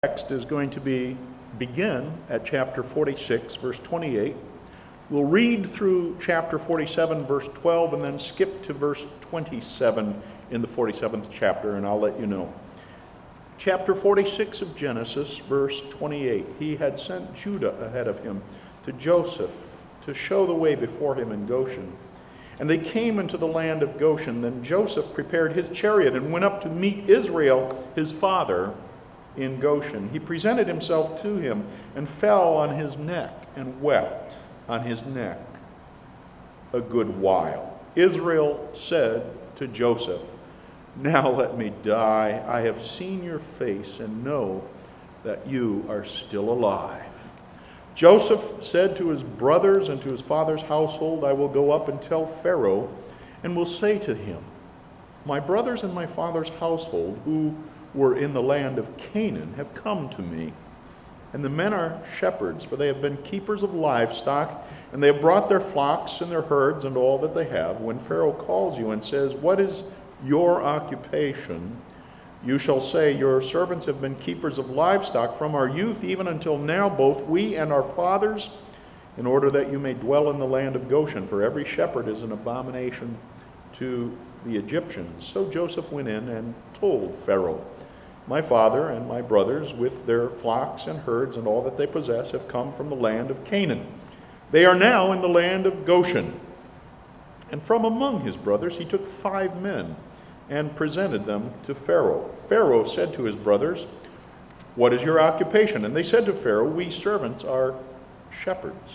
Text is going to begin at chapter 46, verse 28. We'll read through chapter 47, verse 12, and then skip to verse 27 in the 47th chapter, and I'll let you know. Chapter 46 of Genesis, verse 28. He had sent Judah ahead of him to Joseph to show the way before him in Goshen. And they came into the land of Goshen. Then Joseph prepared his chariot and went up to meet Israel, his father, in Goshen. He presented himself to him and fell on his neck and wept on his neck a good while. Israel said to Joseph, "Now let me die. I have seen your face and know that you are still alive." Joseph said to his brothers and to his father's household, "I will go up and tell Pharaoh and will say to him, 'My brothers and my father's household who were in the land of Canaan have come to me. And the men are shepherds, for they have been keepers of livestock, and they have brought their flocks and their herds and all that they have. When Pharaoh calls you and says, "What is your occupation?" you shall say, "Your servants have been keepers of livestock from our youth even until now, both we and our fathers, in order that you may dwell in the land of Goshen, for every shepherd is an abomination to the Egyptians." So Joseph went in and told Pharaoh, "My father and my brothers with their flocks and herds and all that they possess have come from the land of Canaan. They are now in the land of Goshen." And from among his brothers he took 5 men and presented them to Pharaoh. Pharaoh said to his brothers, "What is your occupation?" And they said to Pharaoh, "We servants are shepherds,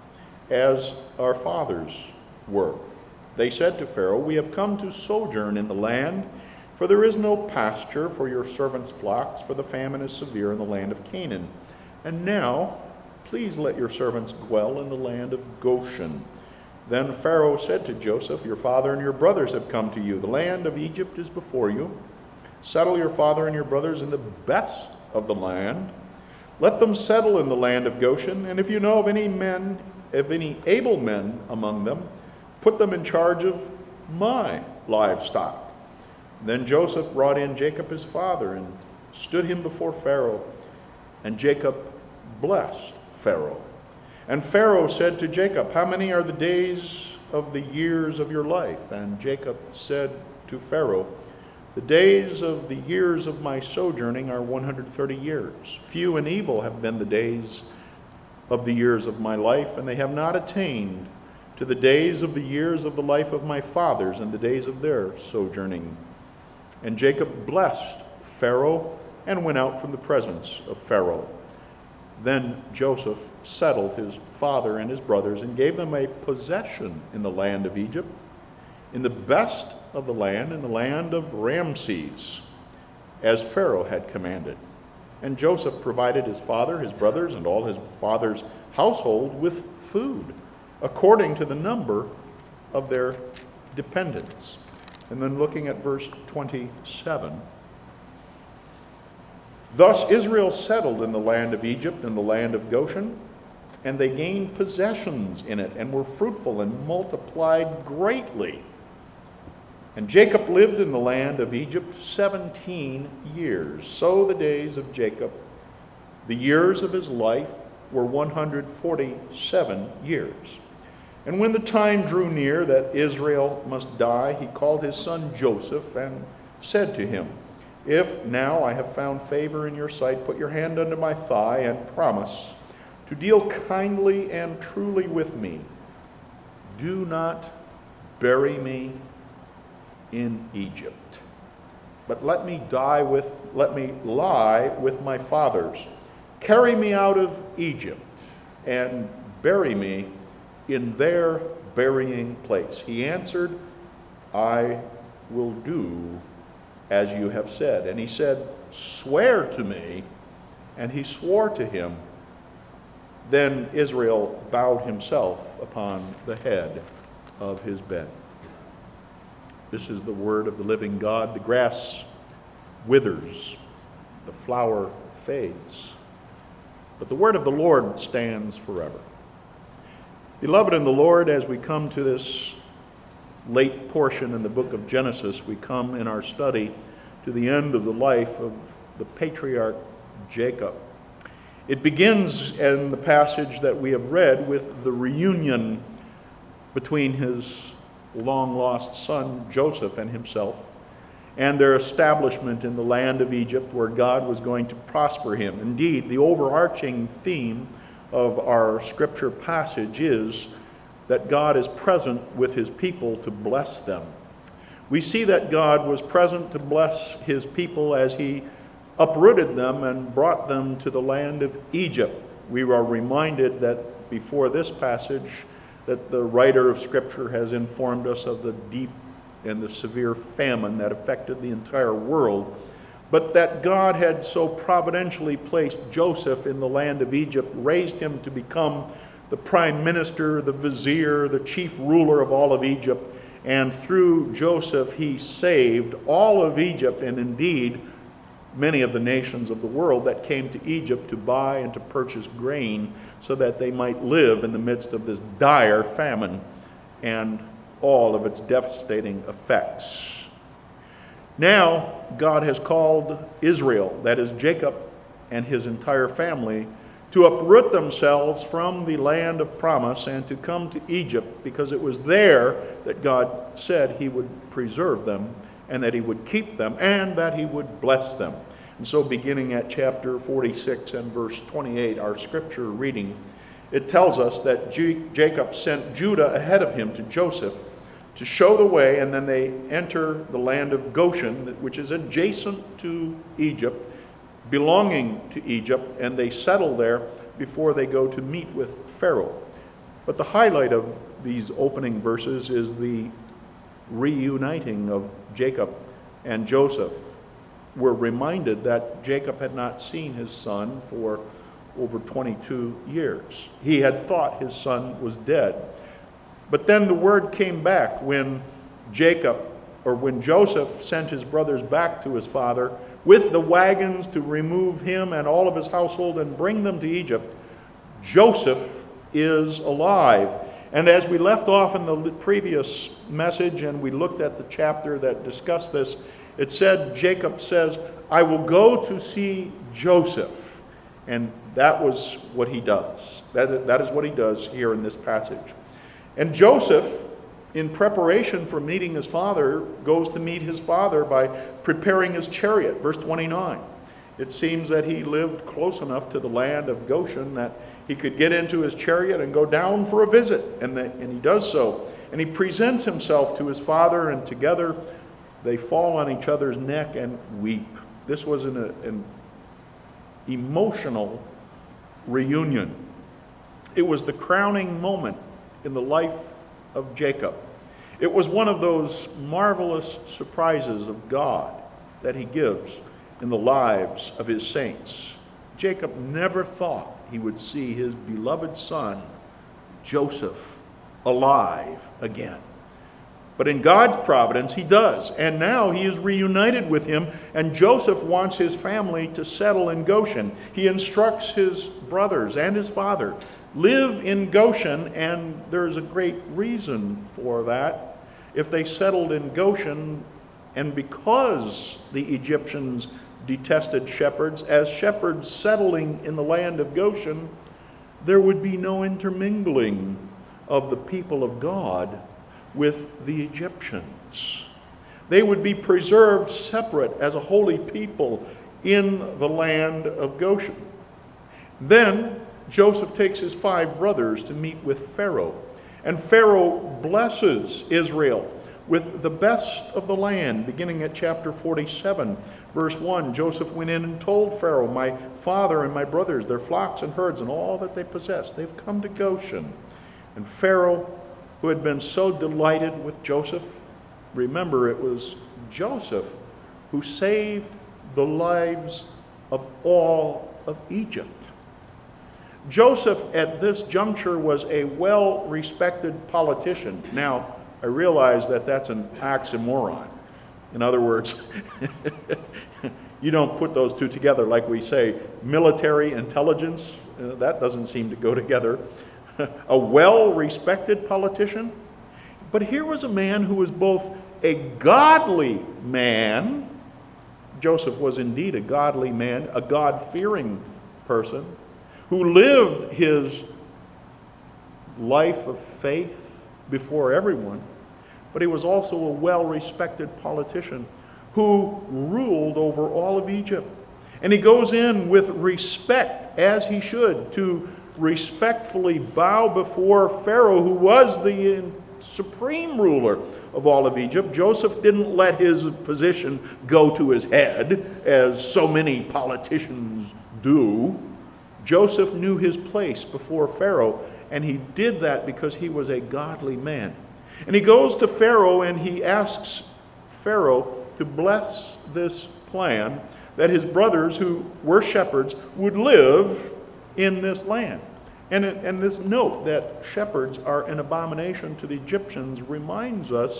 as our fathers were." They said to Pharaoh, "We have come to sojourn in the land, for there is no pasture for your servants' flocks, for the famine is severe in the land of Canaan. And now, please let your servants dwell in the land of Goshen." Then Pharaoh said to Joseph, "Your father and your brothers have come to you. The land of Egypt is before you. Settle your father and your brothers in the best of the land. Let them settle in the land of Goshen. And if you know of any able men among them, put them in charge of my livestock." Then Joseph brought in Jacob his father and stood him before Pharaoh. And Jacob blessed Pharaoh. And Pharaoh said to Jacob, "How many are the days of the years of your life?" And Jacob said to Pharaoh, "The days of the years of my sojourning are 130 years. Few and evil have been the days of the years of my life, and they have not attained to the days of the years of the life of my fathers and the days of their sojourning." And Jacob blessed Pharaoh and went out from the presence of Pharaoh. Then Joseph settled his father and his brothers and gave them a possession in the land of Egypt, in the best of the land, in the land of Ramses, as Pharaoh had commanded. And Joseph provided his father, his brothers, and all his father's household with food, according to the number of their dependents. And then looking at verse 27. Thus Israel settled in the land of Egypt and the land of Goshen, and they gained possessions in it, and were fruitful and multiplied greatly. And Jacob lived in the land of Egypt 17 years. So the days of Jacob, the years of his life, were 147 years. And when the time drew near that Israel must die, he called his son Joseph and said to him, "If now I have found favor in your sight, put your hand under my thigh and promise to deal kindly and truly with me. Do not bury me in Egypt, but let me lie with my fathers. Carry me out of Egypt and bury me in their burying place." He answered, "I will do as you have said." And he said, "Swear to me." And he swore to him. Then Israel bowed himself upon the head of his bed. This is the word of the living God. The grass withers, the flower fades, but the word of the Lord stands forever. Beloved in the Lord, as we come to this late portion in the book of Genesis, we come in our study to the end of the life of the patriarch Jacob. It begins in the passage that we have read with the reunion between his long-lost son Joseph and himself, and their establishment in the land of Egypt where God was going to prosper him. Indeed, the overarching theme of our scripture passage is that God is present with his people to bless them. We see that God was present to bless his people as he uprooted them and brought them to the land of Egypt. We are reminded that before this passage that the writer of Scripture has informed us of the deep and the severe famine that affected the entire world, but that God had so providentially placed Joseph in the land of Egypt, raised him to become the prime minister, the vizier, the chief ruler of all of Egypt, and through Joseph he saved all of Egypt, and indeed many of the nations of the world that came to Egypt to buy and to purchase grain so that they might live in the midst of this dire famine and all of its devastating effects. Now, God has called Israel, that is Jacob and his entire family, to uproot themselves from the land of promise and to come to Egypt, because it was there that God said he would preserve them and that he would keep them and that he would bless them. And so beginning at chapter 46 and verse 28, our scripture reading, it tells us that Jacob sent Judah ahead of him to Joseph to show the way, and then they enter the land of Goshen, which is adjacent to Egypt, belonging to Egypt, and they settle there before they go to meet with Pharaoh. But the highlight of these opening verses is the reuniting of Jacob and Joseph. We're reminded that Jacob had not seen his son for over 22 years. He had thought his son was dead. But then the word came back when Joseph sent his brothers back to his father with the wagons to remove him and all of his household and bring them to Egypt. Joseph is alive. And as we left off in the previous message and we looked at the chapter that discussed this, it said, Jacob says, I will go to see Joseph. And that was what he does. That is what he does here in this passage. And Joseph, in preparation for meeting his father, goes to meet his father by preparing his chariot. Verse 29. It seems that he lived close enough to the land of Goshen that he could get into his chariot and go down for a visit. And he does so. And he presents himself to his father, and together they fall on each other's neck and weep. This was an emotional reunion. It was the crowning moment in the life of Jacob. It was one of those marvelous surprises of God that he gives in the lives of his saints. Jacob never thought he would see his beloved son, Joseph, alive again. But in God's providence, he does. And now he is reunited with him, and Joseph wants his family to settle in Goshen. He instructs his brothers and his father, live in Goshen, and there's a great reason for that. If they settled in Goshen, and because the Egyptians detested shepherds, as shepherds settling in the land of Goshen, there would be no intermingling of the people of God with the Egyptians. They would be preserved separate as a holy people in the land of Goshen. Then Joseph takes his 5 brothers to meet with Pharaoh, and Pharaoh blesses Israel with the best of the land. Beginning at chapter 47, verse 1, Joseph went in and told Pharaoh, my father and my brothers, their flocks and herds and all that they possess, they've come to Goshen. And Pharaoh, who had been so delighted with Joseph, remember it was Joseph who saved the lives of all of Egypt. Joseph at this juncture was a well-respected politician. Now, I realize that that's an oxymoron. In other words, you don't put those two together like we say military intelligence. That doesn't seem to go together. A well-respected politician. But here was a man who was both a godly man Joseph was indeed a godly man, a God-fearing person, who lived his life of faith before everyone, but he was also a well-respected politician who ruled over all of Egypt. And he goes in with respect, as he should, to respectfully bow before Pharaoh, who was the supreme ruler of all of Egypt. Joseph didn't let his position go to his head, as so many politicians do. Joseph knew his place before Pharaoh, and he did that because he was a godly man. And he goes to Pharaoh and he asks Pharaoh to bless this plan that his brothers, who were shepherds, would live in this land. And this note that shepherds are an abomination to the Egyptians reminds us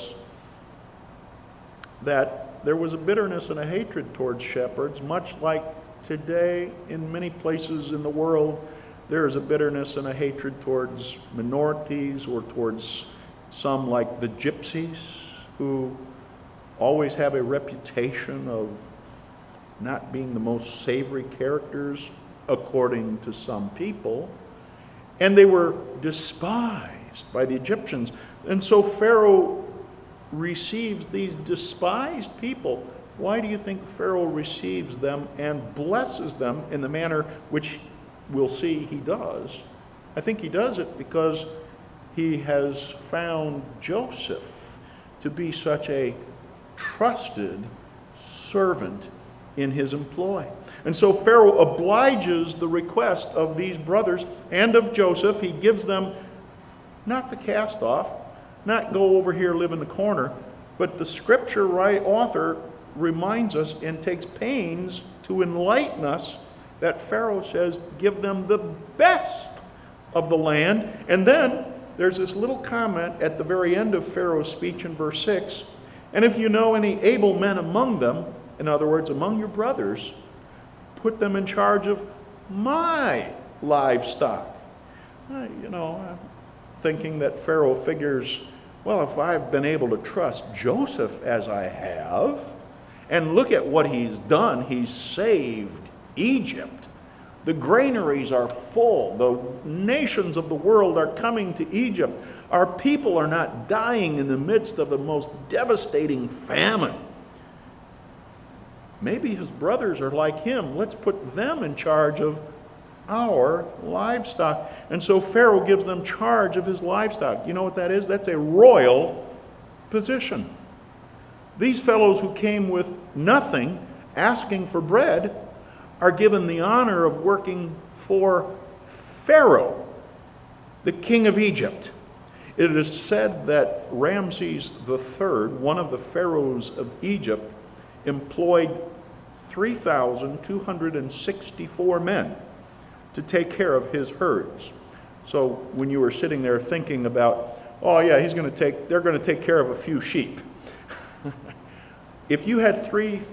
that there was a bitterness and a hatred towards shepherds, much like today in many places in the world there is a bitterness and a hatred towards minorities, or towards some like the gypsies, who always have a reputation of not being the most savory characters according to some people. And they were despised by the Egyptians. And so Pharaoh receives these despised people. Why do you think Pharaoh receives them and blesses them in the manner which we'll see he does? I think he does it because he has found Joseph to be such a trusted servant in his employ. And so Pharaoh obliges the request of these brothers and of Joseph. He gives them not the cast off, not go over here, live in the corner, but the scripture author reminds us and takes pains to enlighten us that Pharaoh says, give them the best of the land. And then there's this little comment at the very end of Pharaoh's speech in verse 6. And if you know any able men among them, in other words, among your brothers, put them in charge of my livestock. I'm thinking that Pharaoh figures, well, if I've been able to trust Joseph as I have, and look at what he's done, he's saved Egypt. The granaries are full. The nations of the world are coming to Egypt. Our people are not dying in the midst of the most devastating famine. Maybe his brothers are like him. Let's put them in charge of our livestock. And so Pharaoh gives them charge of his livestock. You know what that is? That's a royal position. These fellows who came with nothing, asking for bread, are given the honor of working for Pharaoh, the king of Egypt. It is said that Ramses III, one of the pharaohs of Egypt, employed 3,264 men to take care of his herds. So when you were sitting there thinking about, oh yeah, they're going to take care of a few sheep. If you had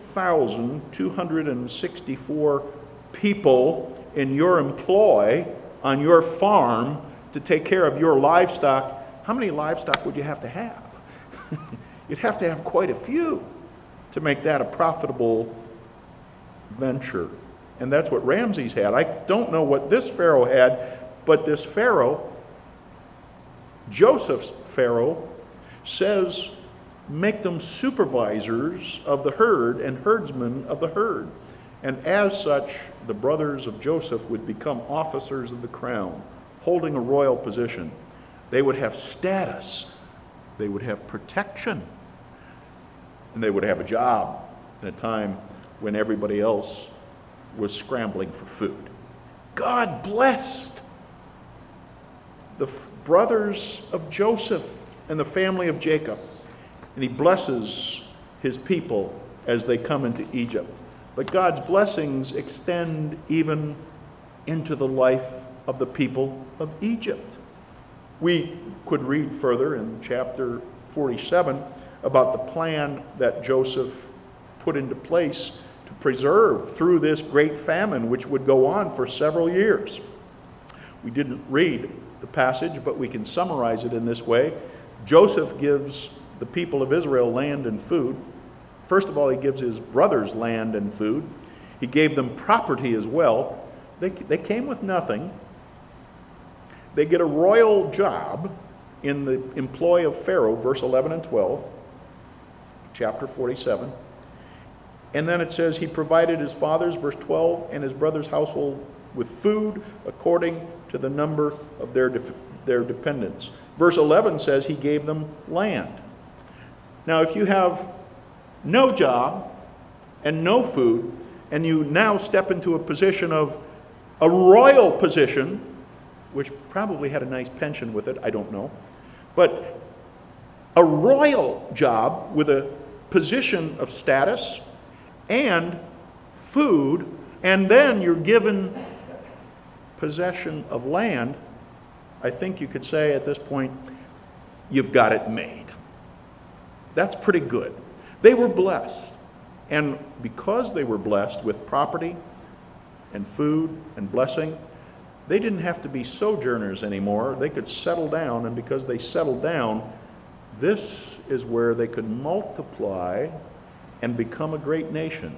3,264 people in your employ on your farm to take care of your livestock, how many livestock would you have to have? You'd have to have quite a few to make that a profitable venture. And that's what Ramses had. I don't know what this Pharaoh had, but this Pharaoh, Joseph's Pharaoh, says, make them supervisors of the herd and herdsmen of the herd. And as such, the brothers of Joseph would become officers of the crown, holding a royal position. They would have status. They would have protection. And they would have a job in a time when everybody else was scrambling for food. God blessed the brothers of Joseph and the family of Jacob. And he blesses his people as they come into Egypt. But God's blessings extend even into the life of the people of Egypt. We could read further in chapter 47 about the plan that Joseph put into place to preserve through this great famine, which would go on for several years. We didn't read the passage, but we can summarize it in this way. Joseph gives the people of Israel land and food. First of all, he gives his brothers land and food. He gave them property as well. They came with nothing. They get a royal job in the employ of Pharaoh, verse 11 and 12, chapter 47. And then it says he provided his father's, verse 12, and his brother's household with food according to the number of their dependents. Verse 11 says he gave them land. Now, if you have no job and no food, and you now step into a position of a royal position, which probably had a nice pension with it, I don't know, but a royal job with a position of status and food, and then you're given possession of land, I think you could say at this point, you've got it made. That's pretty good. They were blessed. And because they were blessed with property and food and blessing, they didn't have to be sojourners anymore. They could settle down, and because they settled down, this is where they could multiply and become a great nation.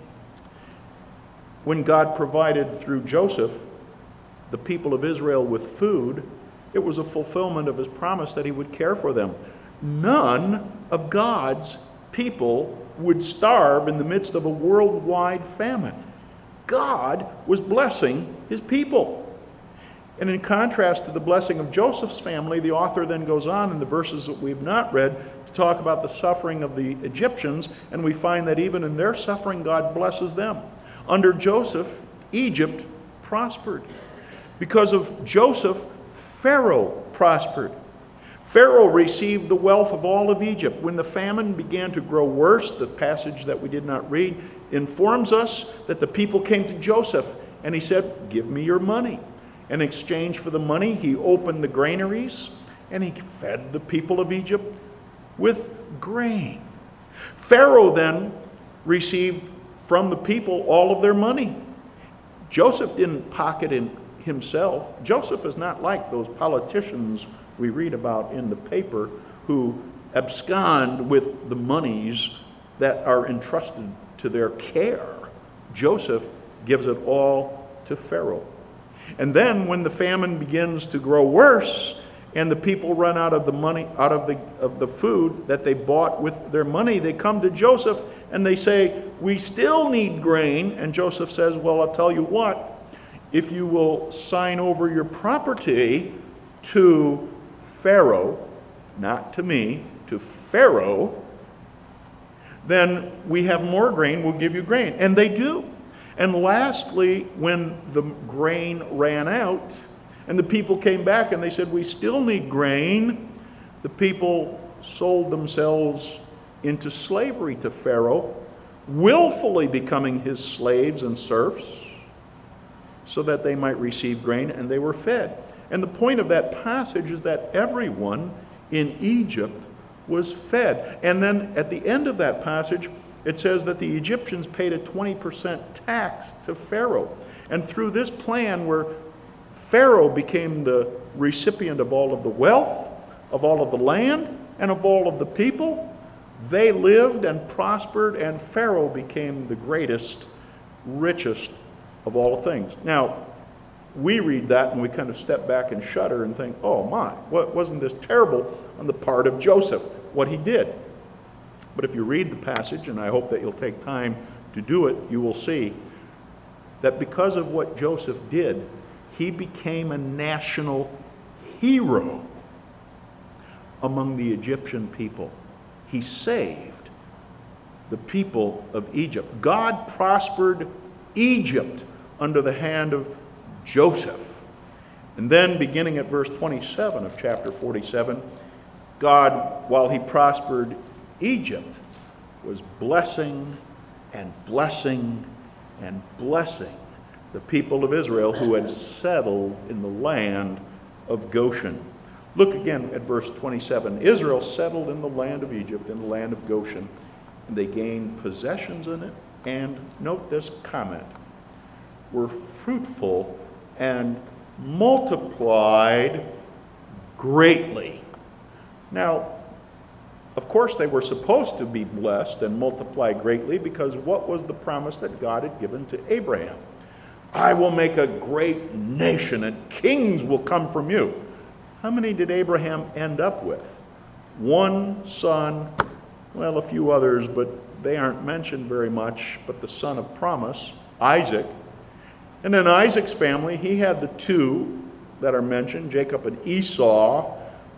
When God provided through Joseph the people of Israel with food, it was a fulfillment of his promise that he would care for them. None of God's people would starve in the midst of a worldwide famine. God was blessing his people. And in contrast to the blessing of Joseph's family, the author then goes on in the verses that we've not read to talk about the suffering of the Egyptians, and we find that even in their suffering, God blesses them. Under Joseph, Egypt prospered. Because of Joseph, Pharaoh prospered. Pharaoh received the wealth of all of Egypt. When the famine began to grow worse, the passage that we did not read informs us that the people came to Joseph, and he said, "Give me your money." In exchange for the money, he opened the granaries, and he fed the people of Egypt with grain. Pharaoh then received from the people all of their money. Joseph didn't pocket it himself. Joseph is not like those politicians we read about in the paper who abscond with the monies that are entrusted to their care. Joseph gives it all to Pharaoh. And then when the famine begins to grow worse and the people run out of the money, out of the food that they bought with their money, they come to Joseph and they say, "We still need grain." And Joseph says, "Well, I'll tell you what, if you will sign over your property to Pharaoh, not to me, to Pharaoh, then we have more grain, we'll give you grain." And they do. And lastly, when the grain ran out and the people came back and they said, "We still need grain," the people sold themselves into slavery to Pharaoh, willfully becoming his slaves and serfs so that they might receive grain, and they were fed. And the point of that passage is that everyone in Egypt was fed. And then at the end of that passage, it says that the Egyptians paid a 20% tax to Pharaoh. And through this plan where Pharaoh became the recipient of all of the wealth, of all of the land, and of all of the people, they lived and prospered, and Pharaoh became the greatest, richest of all things. Now, we read that and we kind of step back and shudder and think, "Oh my, wasn't this terrible on the part of Joseph, what he did?" But if you read the passage, and I hope that you'll take time to do it, you will see that because of what Joseph did, he became a national hero among the Egyptian people. He saved the people of Egypt. God prospered Egypt under the hand of Joseph. And then beginning at verse 27 of chapter 47, God, while he prospered Egypt, was blessing and blessing and blessing the people of Israel who had settled in the land of Goshen. Look again at verse 27. Israel settled in the land of Egypt, in the land of Goshen, and they gained possessions in it, and note this comment, were fruitful and multiplied greatly. Now, Of course, they were supposed to be blessed and multiply greatly, because what was the promise that God had given to Abraham? I will make a great nation, and kings will come from you. How many did Abraham end up with? One son, well, a few others, but they aren't mentioned very much, but the son of promise, Isaac. And then Isaac's family, he had the two that are mentioned, Jacob and Esau.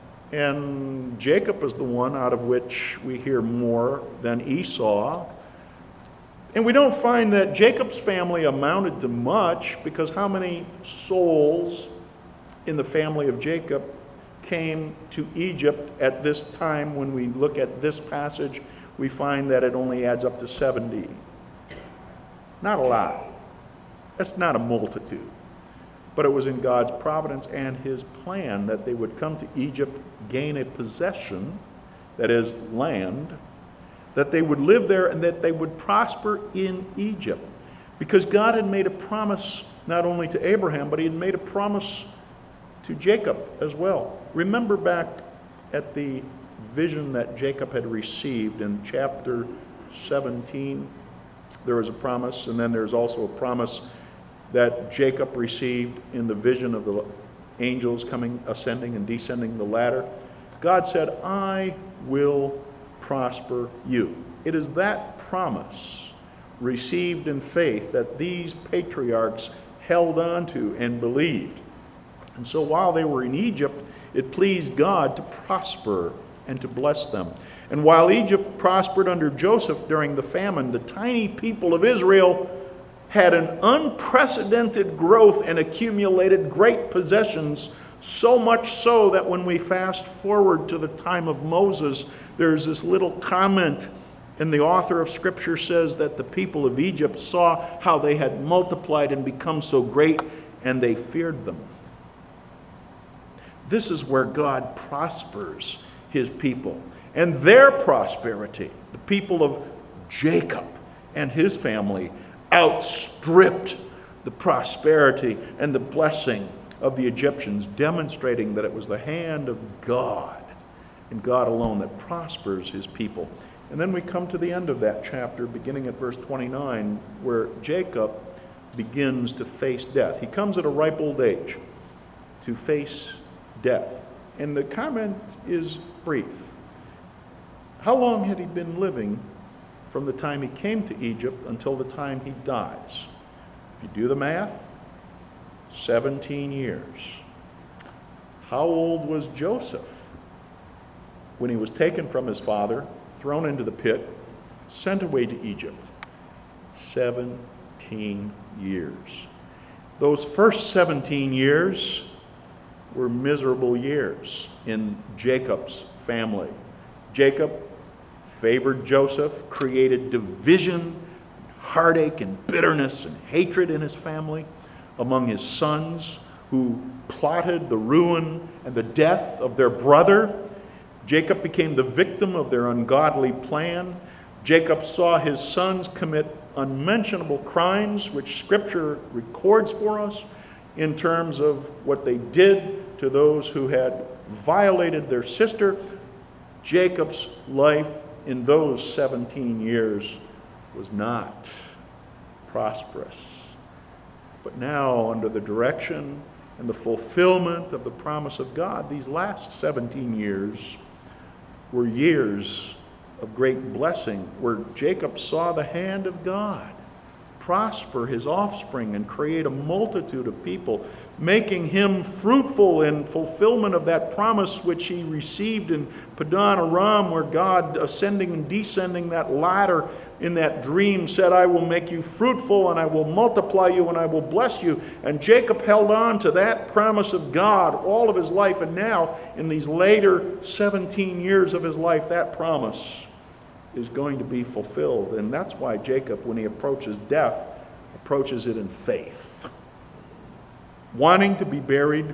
And Jacob is the one out of which we hear more than Esau. And we don't find that Jacob's family amounted to much, because how many souls in the family of Jacob came to Egypt at this time? When we look at this passage, we find that it only adds up to 70. Not a lot. That's not a multitude. But it was in God's providence and his plan that they would come to Egypt, gain a possession, that is, land, that they would live there, and that they would prosper in Egypt. Because God had made a promise not only to Abraham, but he had made a promise to Jacob as well. Remember back at the vision that Jacob had received in chapter 17. There was a promise, and then there's also a promise that Jacob received in the vision of the angels coming, ascending and descending the ladder. God said, I will prosper you. It is that promise received in faith that these patriarchs held on to and believed. And so while they were in Egypt, it pleased God to prosper and to bless them. And while Egypt prospered under Joseph during the famine, the tiny people of Israel had an unprecedented growth and accumulated great possessions, so much so that when we fast forward to the time of Moses, there's this little comment, and the author of Scripture says that the people of Egypt saw how they had multiplied and become so great, and they feared them. This is where God prospers his people. And their prosperity, the people of Jacob and his family, outstripped the prosperity and the blessing of the Egyptians, demonstrating that it was the hand of God and God alone that prospers his people. And then we come to the end of that chapter, beginning at verse 29, where Jacob begins to face death. He comes at a ripe old age to face death. And the comment is brief. How long had he been living from the time he came to Egypt until the time he dies? If you do the math, 17 years. How old was Joseph when he was taken from his father, thrown into the pit, sent away to Egypt? 17 years. Those first 17 years were miserable years in Jacob's family. Jacob favored Joseph, created division, heartache, and bitterness and hatred in his family among his sons, who plotted the ruin and the death of their brother. Jacob became the victim of their ungodly plan. Jacob saw his sons commit unmentionable crimes, which Scripture records for us in terms of what they did to those who had violated their sister. Jacob's life in those 17 years was not prosperous. But now, under the direction and the fulfillment of the promise of God, these last 17 years were years of great blessing, where Jacob saw the hand of God prosper his offspring and create a multitude of people, making him fruitful in fulfillment of that promise which he received in Padan Aram, where God, ascending and descending that ladder in that dream, said, I will make you fruitful, and I will multiply you, and I will bless you. And Jacob held on to that promise of God all of his life, and now, in these later 17 years of his life, that promise is going to be fulfilled. And that's why Jacob, when he approaches death, approaches it in faith, wanting to be buried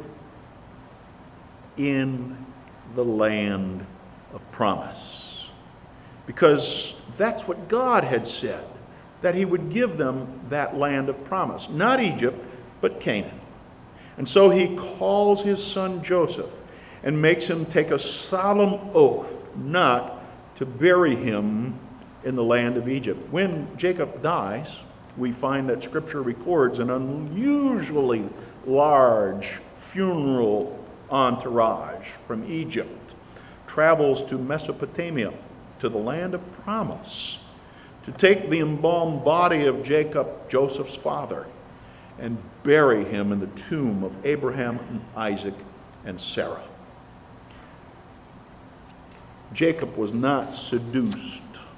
in the land of promise. Because that's what God had said, that he would give them that land of promise. Not Egypt, but Canaan. And so he calls his son Joseph and makes him take a solemn oath not to bury him in the land of Egypt. When Jacob dies, we find that Scripture records an unusually large funeral entourage from Egypt travels to Mesopotamia, to the land of promise, to take the embalmed body of Jacob, Joseph's father, and bury him in the tomb of Abraham and Isaac and Sarah. Jacob was not seduced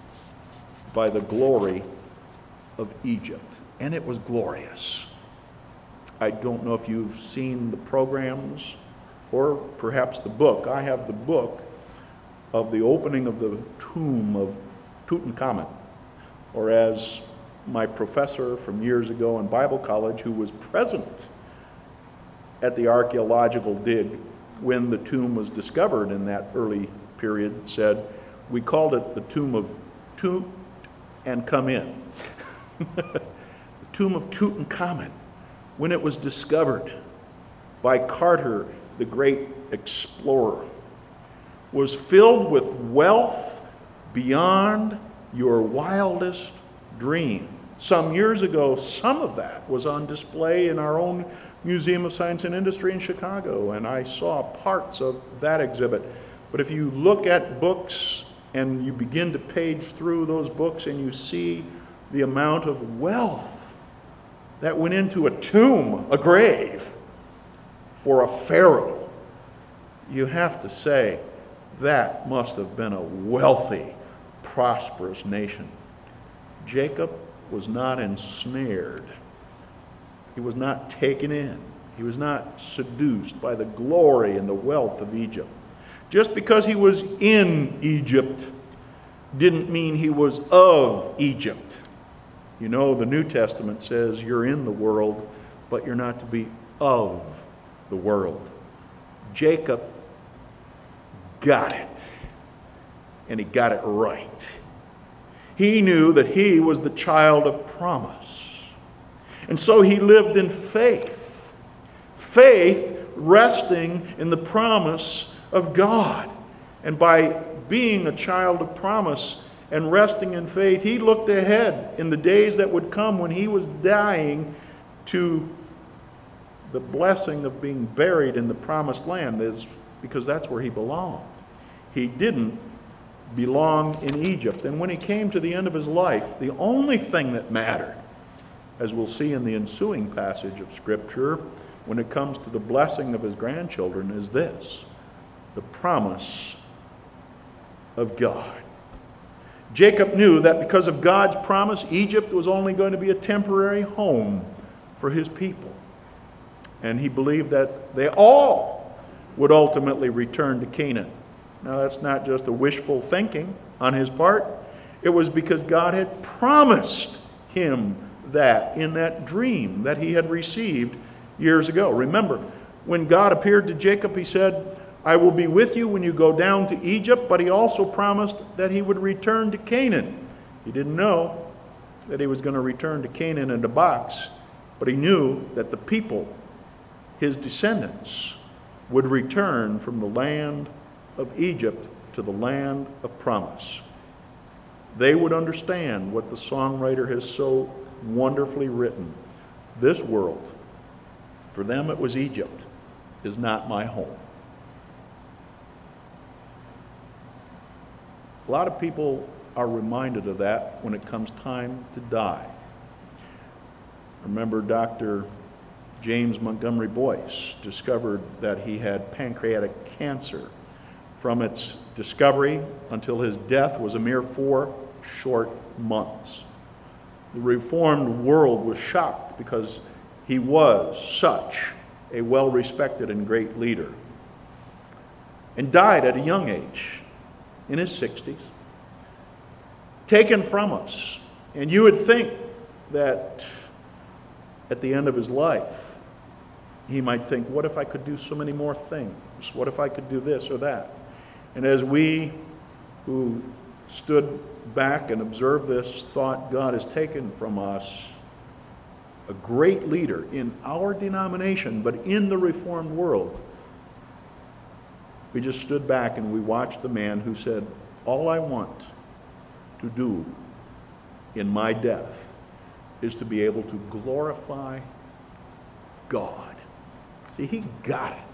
by the glory of Egypt, and it was glorious. I don't know if you've seen the programs or perhaps the book. I have the book of the opening of the tomb of Tutankhamun, or as my professor from years ago in Bible college, who was present at the archaeological dig when the tomb was discovered in that early period, said, we called it the tomb of Tut and come in. The tomb of Tutankhamun, when it was discovered by Carter, the great explorer, was filled with wealth beyond your wildest dream. Some years ago, some of that was on display in our own Museum of Science and Industry in Chicago, and I saw parts of that exhibit. But if you look at books and you begin to page through those books and you see the amount of wealth that went into a tomb, a grave, for a pharaoh, you have to say that must have been a wealthy, prosperous nation. Jacob was not ensnared. He was not taken in. He was not seduced by the glory and the wealth of Egypt. Just because he was in Egypt didn't mean he was of Egypt. You know, the New Testament says you're in the world, but you're not to be of the world. Jacob got it, and he got it right. He knew that he was the child of promise, and so he lived in faith. Faith resting in the promise of God. And by being a child of promise and resting in faith, he looked ahead in the days that would come when he was dying to the blessing of being buried in the promised land, because that's where he belonged. He didn't belong in Egypt. And when he came to the end of his life, the only thing that mattered, as we'll see in the ensuing passage of Scripture, when it comes to the blessing of his grandchildren, is this: the promise of God. Jacob knew that because of God's promise, Egypt was only going to be a temporary home for his people. And he believed that they all would ultimately return to Canaan. Now, that's not just a wishful thinking on his part. It was because God had promised him that in that dream that he had received years ago. Remember, when God appeared to Jacob, he said, I will be with you when you go down to Egypt, but he also promised that he would return to Canaan. He didn't know that he was going to return to Canaan in a box, but he knew that the people, his descendants, would return from the land of Egypt to the land of promise. They would understand what the songwriter has so wonderfully written. This world, for them it was Egypt, is not my home. A lot of people are reminded of that when it comes time to die. Remember, Dr. James Montgomery Boyce discovered that he had pancreatic cancer. From its discovery until his death was a mere 4 short months. The Reformed world was shocked because he was such a well-respected and great leader, and died at a young age, in his 60s, taken from us. And you would think that at the end of his life, he might think, what if I could do so many more things? What if I could do this or that? And as we who stood back and observed this thought, God has taken from us a great leader in our denomination, but in the Reformed world. We just stood back and we watched the man who said, All I want to do in my death is to be able to glorify God. See, he got it.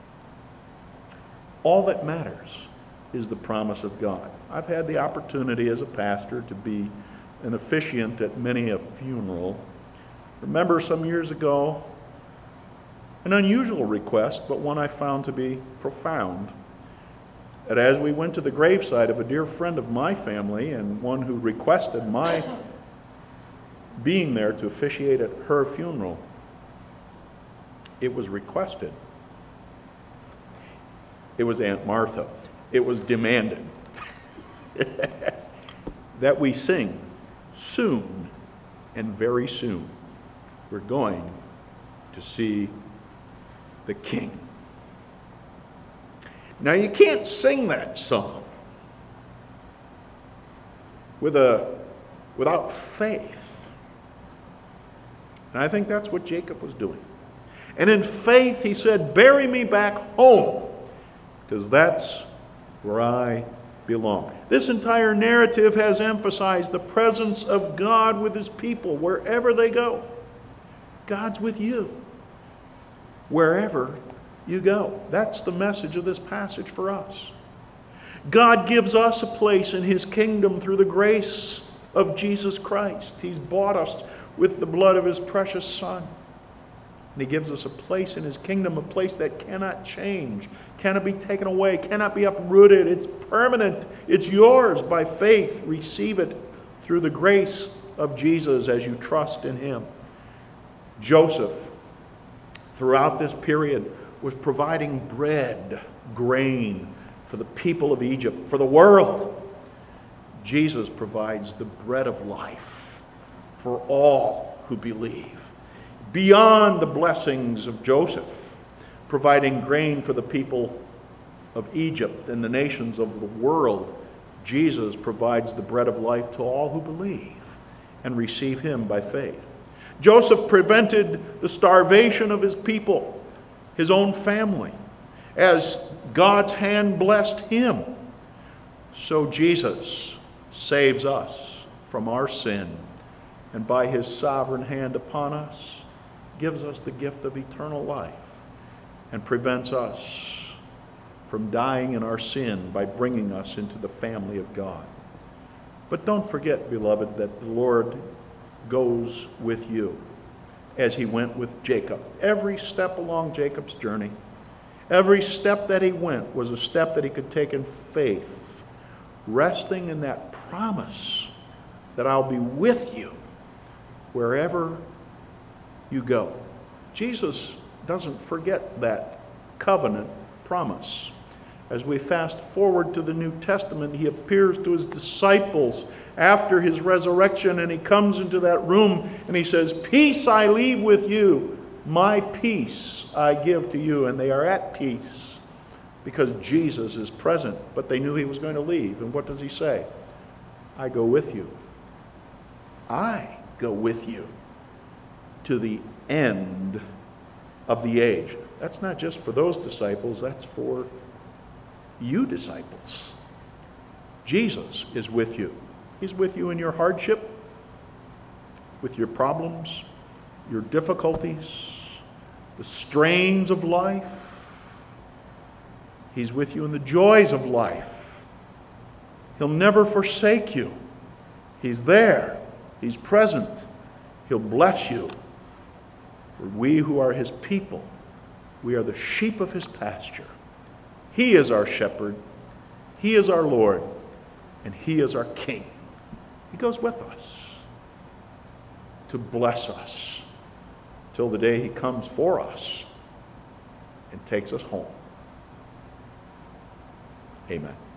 All that matters is the promise of God. I've had the opportunity as a pastor to be an officiant at many a funeral. Remember some years ago, an unusual request, but one I found to be profound, that as we went to the graveside of a dear friend of my family and one who requested my being there to officiate at her funeral, it was requested. It was Aunt Martha. It was demanded that we sing soon and very soon. We're going to see the King. Now you can't sing that song without faith. And I think that's what Jacob was doing. And in faith he said, bury me back home, because that's where I belong. This entire narrative has emphasized the presence of God with his people wherever they go. God's with you wherever you go. That's the message of this passage for us. God gives us a place in his kingdom through the grace of Jesus Christ. He's bought us with the blood of his precious Son. And he gives us a place in his kingdom, a place that cannot change, cannot be taken away, cannot be uprooted. It's permanent. It's yours by faith. Receive it through the grace of Jesus as you trust in him. Joseph, throughout this period, was providing bread, grain for the people of Egypt, for the world. Jesus provides the bread of life for all who believe. Beyond the blessings of Joseph, providing grain for the people of Egypt and the nations of the world, Jesus provides the bread of life to all who believe and receive him by faith. Joseph prevented the starvation of his people, his own family, as God's hand blessed him. So Jesus saves us from our sin, and by his sovereign hand upon us, gives us the gift of eternal life and prevents us from dying in our sin by bringing us into the family of God. But don't forget, beloved, that the Lord goes with you as he went with Jacob. Every step along Jacob's journey, every step that he went was a step that he could take in faith, resting in that promise that I'll be with you wherever you go. Jesus doesn't forget that covenant promise. As we fast forward to the New Testament, he appears to his disciples after his resurrection, and he comes into that room and he says, peace I leave with you, my peace I give to you. And they are at peace because Jesus is present, but they knew he was going to leave. And what does he say? I go with you. I go with you to the end of the age. That's not just for those disciples, that's for you disciples. Jesus is with you. He's with you in your hardship, with your problems, your difficulties, the strains of life. He's with you in the joys of life. He'll never forsake you. He's there. He's present. He'll bless you. For we who are his people, we are the sheep of his pasture. He is our shepherd. He is our Lord. And he is our King. He goes with us to bless us till the day he comes for us and takes us home. Amen.